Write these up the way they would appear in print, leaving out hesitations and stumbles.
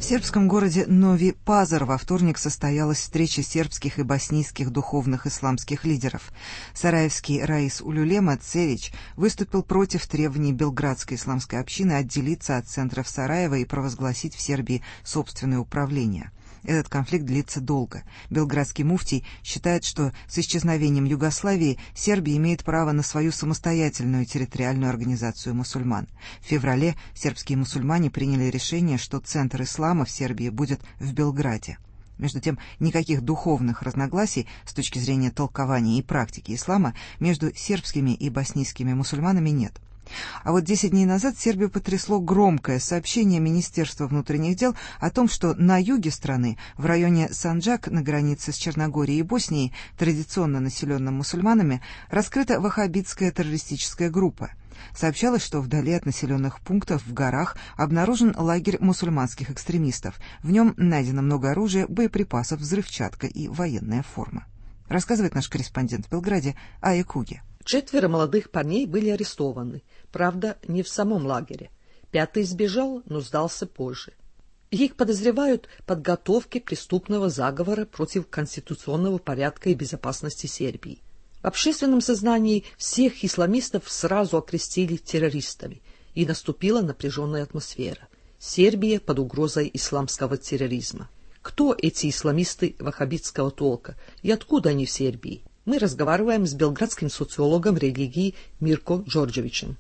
В сербском городе Нови Пазар во вторник состоялась встреча сербских и боснийских духовных исламских лидеров. Сараевский раис Улюлема Церич выступил против требований белградской исламской общины отделиться от центров Сараева и провозгласить в Сербии собственное управление. Этот конфликт длится долго. Белградский муфтий считает, что с исчезновением Югославии Сербия имеет право на свою самостоятельную территориальную организацию мусульман. В феврале сербские мусульмане приняли решение, что центр ислама в Сербии будет в Белграде. Между тем, никаких духовных разногласий с точки зрения толкования и практики ислама между сербскими и боснийскими мусульманами нет. А вот 10 дней назад Сербию потрясло громкое сообщение Министерства внутренних дел о том, что на юге страны, в районе Санджак, на границе с Черногорией и Боснией, традиционно населенным мусульманами, раскрыта ваххабитская террористическая группа. Сообщалось, что вдали от населенных пунктов в горах обнаружен лагерь мусульманских экстремистов. В нем найдено много оружия, боеприпасов, взрывчатка и военная форма. Рассказывает наш корреспондент в Белграде Ая Куги. 4 молодых парней были арестованы, правда, не в самом лагере. 5-й сбежал, но сдался позже. Их подозревают в подготовке преступного заговора против конституционного порядка и безопасности Сербии. В общественном сознании всех исламистов сразу окрестили террористами, и наступила напряженная атмосфера. Сербия под угрозой исламского терроризма. Кто эти исламисты ваххабитского толка и откуда они в Сербии? Мы разговариваем с белградским социологом религии Мирко Джорджевичем.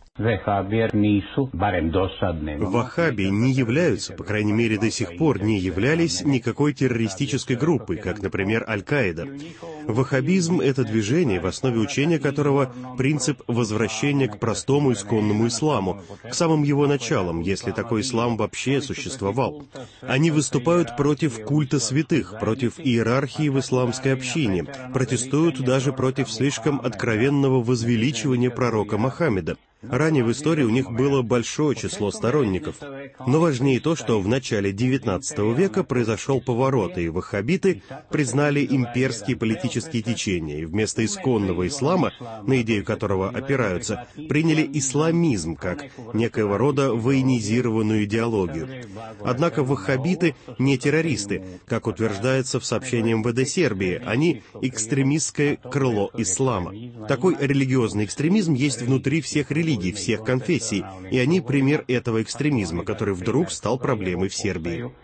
Ваххаби не являются, по крайней мере до сих пор не являлись никакой террористической группой, как, например, Аль-Каида. Ваххабизм — это движение, в основе учения которого принцип возвращения к простому исконному исламу, к самым его началам, если такой ислам вообще существовал. Они выступают против культа святых, против иерархии в исламской общине, протестуют даже против слишком откровенного возвеличивания пророка Мухаммеда. Ранее в истории у них было большое число сторонников. Но важнее то, что в начале XIX века произошел поворот, и ваххабиты признали имперские политические течения, и вместо исконного ислама, на идею которого опираются, приняли исламизм как некоего рода военизированную идеологию. Однако ваххабиты не террористы, как утверждается в сообщении МВД Сербии, они экстремистское крыло ислама. Такой религиозный экстремизм есть внутри всех религий, всех конфессий, и они пример этого экстремизма, который вдруг стал проблемой в Сербии.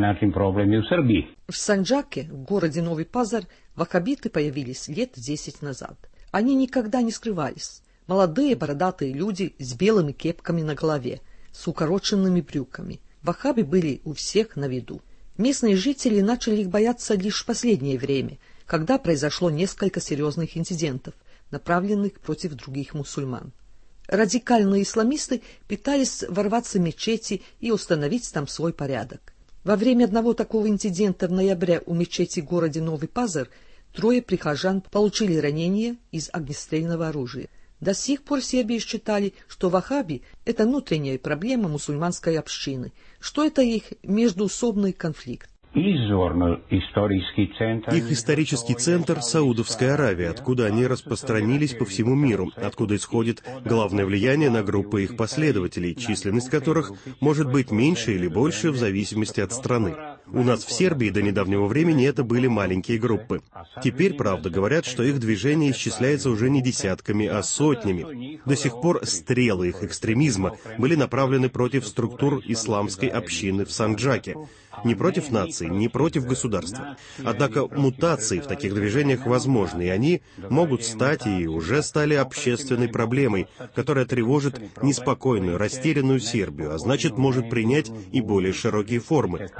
В Санджаке, в городе Новый Пазар, ваххабиты появились лет 10 назад. Они никогда не скрывались. Молодые бородатые люди с белыми кепками на голове, с укороченными брюками. Ваххаби были у всех на виду. Местные жители начали их бояться лишь в последнее время, когда произошло несколько серьезных инцидентов, направленных против других мусульман. Радикальные исламисты пытались ворваться в мечети и установить там свой порядок. Во время одного такого инцидента в ноябре у мечети в городе Новый Пазар 3 прихожан получили ранения из огнестрельного оружия. До сих пор в Сербии считали, что ваххаби – это внутренняя проблема мусульманской общины, что это их междоусобный конфликт. Их исторический центр — Саудовская Аравия, откуда они распространились по всему миру, откуда исходит главное влияние на группы их последователей, численность которых может быть меньше или больше в зависимости от страны. У нас в Сербии до недавнего времени это были маленькие группы. Теперь, правда, говорят, что их движение исчисляется уже не десятками, а сотнями. До сих пор стрелы их экстремизма были направлены против структур исламской общины в Санджаке. Не против наций, не против государства. Однако мутации в таких движениях возможны, и они могут стать и уже стали общественной проблемой, которая тревожит неспокойную, растерянную Сербию, а значит, может принять и более широкие формы.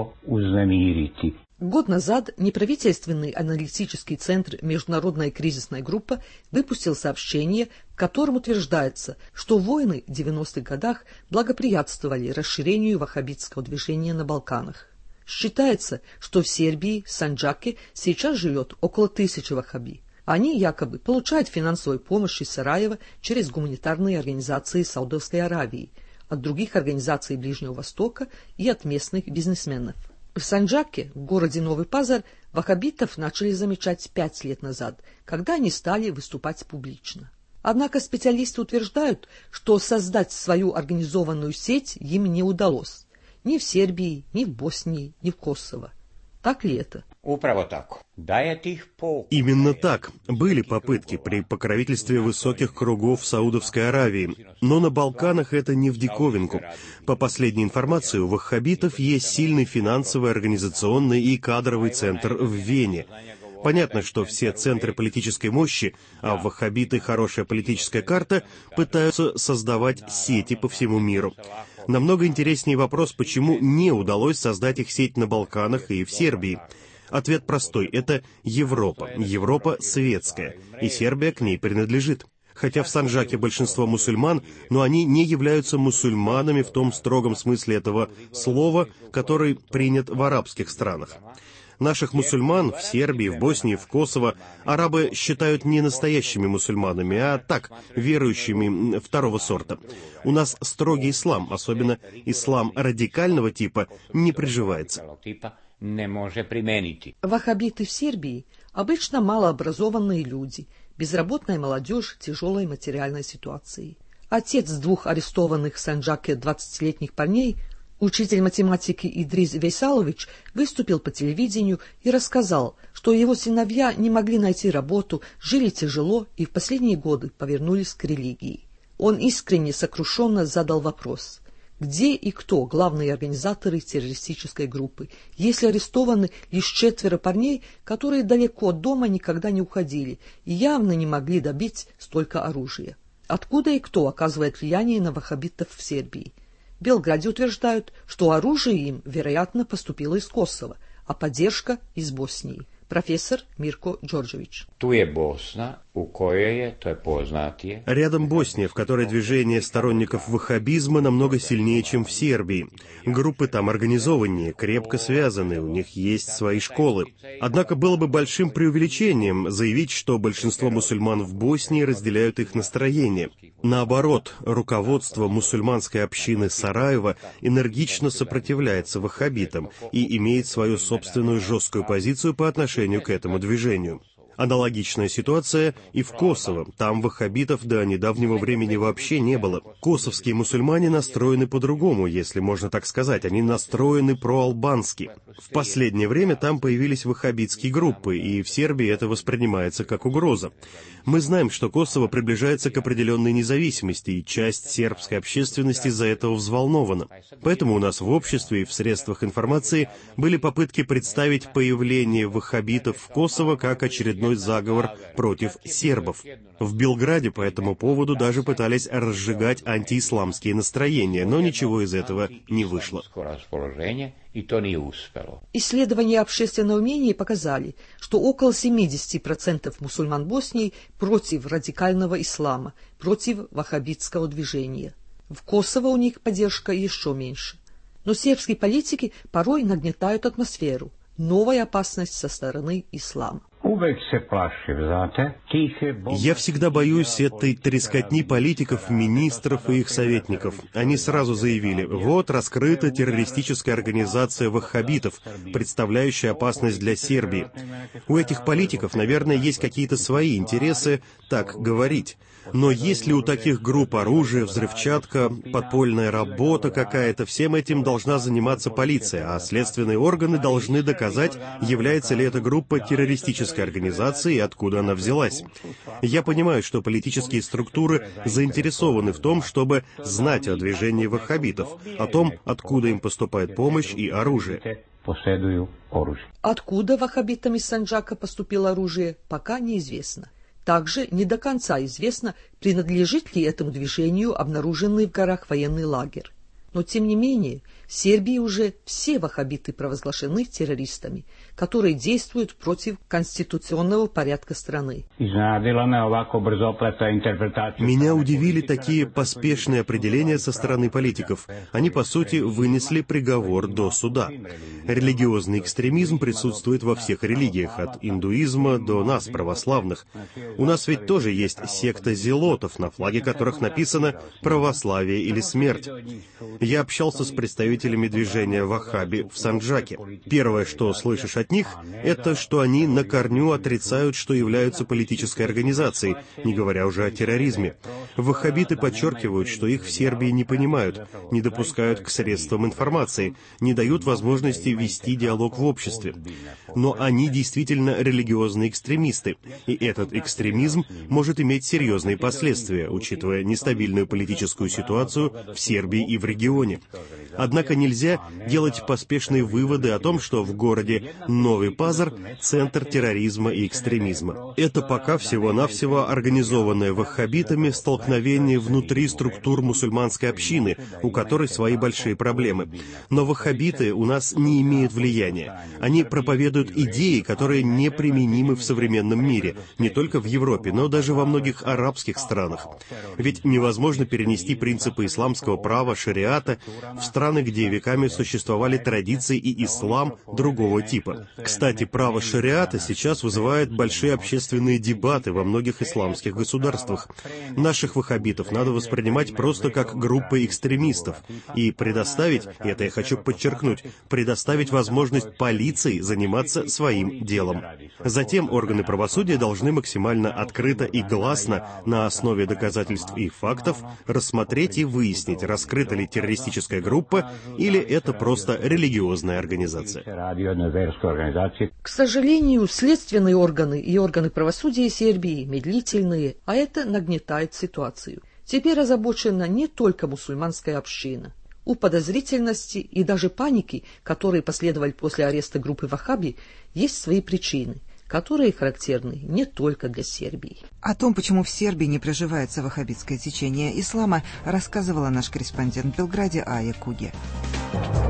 Год назад неправительственный аналитический центр «Международная кризисная группа» выпустил сообщение, в котором утверждается, что войны в 90-х годах благоприятствовали расширению ваххабитского движения на Балканах. Считается, что в Сербии, Санджаке, сейчас живет около 1000 ваххаби. Они якобы получают финансовую помощь из Сараева через гуманитарные организации Саудовской Аравии, от других организаций Ближнего Востока и от местных бизнесменов. В Санджаке, в городе Новый Пазар, ваххабитов начали замечать 5 лет назад, когда они стали выступать публично. Однако специалисты утверждают, что создать свою организованную сеть им не удалось. Ни в Сербии, ни в Боснии, ни в Косово. Так ли это? Именно так. Были попытки при покровительстве высоких кругов Саудовской Аравии. Но на Балканах это не в диковинку. По последней информации, у ваххабитов есть сильный финансовый, организационный и кадровый центр в Вене. Понятно, что все центры политической мощи, а ваххабиты хорошая политическая карта, пытаются создавать сети по всему миру. Намного интереснее вопрос, почему не удалось создать их сеть на Балканах и в Сербии. Ответ простой – это Европа. Европа светская, и Сербия к ней принадлежит. Хотя в Санджаке большинство мусульман, но они не являются мусульманами в том строгом смысле этого слова, который принят в арабских странах. Наших мусульман в Сербии, в Боснии, в Косово арабы считают не настоящими мусульманами, а так, верующими второго сорта. У нас строгий ислам, особенно ислам радикального типа, не приживается. Ваххабиты в Сербии обычно малообразованные люди, безработная молодежь тяжелой материальной ситуации. Отец двух арестованных в Санджаке 20-летних парней, учитель математики Идрис Вейсалович, выступил по телевидению и рассказал, что его сыновья не могли найти работу, жили тяжело и в последние годы повернулись к религии. Он искренне сокрушенно задал вопрос: где и кто главные организаторы террористической группы, если арестованы лишь 4 парней, которые далеко от дома никогда не уходили и явно не могли добыть столько оружия? Откуда и кто оказывает влияние на ваххабитов в Сербии? В Белграде утверждают, что оружие им, вероятно, поступило из Косово, а поддержка — из Боснии. Профессор Мирко Đorđević. Рядом Босния, в которой движение сторонников ваххабизма намного сильнее, чем в Сербии. Группы там организованнее, крепко связаны, у них есть свои школы. Однако было бы большим преувеличением заявить, что большинство мусульман в Боснии разделяют их настроение. Наоборот, руководство мусульманской общины Сараева энергично сопротивляется ваххабитам и имеет свою собственную жесткую позицию по отношению к этому движению. Аналогичная ситуация и в Косово. Там ваххабитов до недавнего времени вообще не было. Косовские мусульмане настроены по-другому, если можно так сказать. Они настроены проалбански. В последнее время там появились ваххабитские группы, и в Сербии это воспринимается как угроза. Мы знаем, что Косово приближается к определенной независимости, и часть сербской общественности из-за этого взволнована. Поэтому у нас в обществе и в средствах информации были попытки представить появление ваххабитов в Косово как очередной заговор против сербов. В Белграде по этому поводу даже пытались разжигать антиисламские настроения, но ничего из этого не вышло. Исследования общественного мнения показали, что около 70% мусульман Боснии против радикального ислама, против ваххабитского движения. В Косово у них поддержка еще меньше. Но сербские политики порой нагнетают атмосферу. Новая опасность со стороны ислама. Я всегда боюсь этой трескотни политиков, министров и их советников. Они сразу заявили: вот раскрыта террористическая организация ваххабитов, представляющая опасность для Сербии. У этих политиков, наверное, есть какие-то свои интересы так говорить. Но есть ли у таких групп оружие, взрывчатка, подпольная работа какая-то, всем этим должна заниматься полиция, а следственные органы должны доказать, является ли эта группа террористической организацией и откуда она взялась. Я понимаю, что политические структуры заинтересованы в том, чтобы знать о движении ваххабитов, о том, откуда им поступает помощь и оружие. Откуда ваххабитам из Санджака поступило оружие, пока неизвестно. Также не до конца известно, принадлежит ли этому движению обнаруженный в горах военный лагерь. Но, тем не менее, в Сербии уже все ваххабиты провозглашены террористами, которые действуют против конституционного порядка страны. Меня удивили такие поспешные определения со стороны политиков. Они, по сути, вынесли приговор до суда. Религиозный экстремизм присутствует во всех религиях, от индуизма до нас, православных. У нас ведь тоже есть секта зелотов, на флаге которых написано «православие или смерть». Я общался с представителями движения Вахаби в Санджаке. Первое, что слышишь от них, это что они на корню отрицают, что являются политической организацией, не говоря уже о терроризме. Ваххабиты подчеркивают, что их в Сербии не понимают, не допускают к средствам информации, не дают возможности вести диалог в обществе. Но они действительно религиозные экстремисты, и этот экстремизм может иметь серьезные последствия, учитывая нестабильную политическую ситуацию в Сербии и в регионе. Однако нельзя делать поспешные выводы о том, что в городе Новый Пазар центр терроризма и экстремизма. Это пока всего-навсего организованное ваххабитами столкновение внутри структур мусульманской общины, у которой свои большие проблемы. Но ваххабиты у нас не имеют влияния. Они проповедуют идеи, которые неприменимы в современном мире, не только в Европе, но даже во многих арабских странах. Ведь невозможно перенести принципы исламского права, шариата, в страны, где веками существовали традиции и ислам другого типа. Кстати, право шариата сейчас вызывает большие общественные дебаты во многих исламских государствах. Наших ваххабитов надо воспринимать просто как группы экстремистов и предоставить, и это я хочу подчеркнуть, предоставить возможность полиции заниматься своим делом. Затем органы правосудия должны максимально открыто и гласно, на основе доказательств и фактов, рассмотреть и выяснить, раскрыта ли террористическая группа или это просто религиозная организация. К сожалению, следственные органы и органы правосудия Сербии медлительные, а это нагнетает ситуацию. Теперь озабочена не только мусульманская община. У подозрительности и даже паники, которые последовали после ареста группы Вахаби, есть свои причины, которые характерны не только для Сербии. О том, почему в Сербии не приживается ваххабитское течение ислама, рассказывала наш корреспондент в Белграде Ая Куге.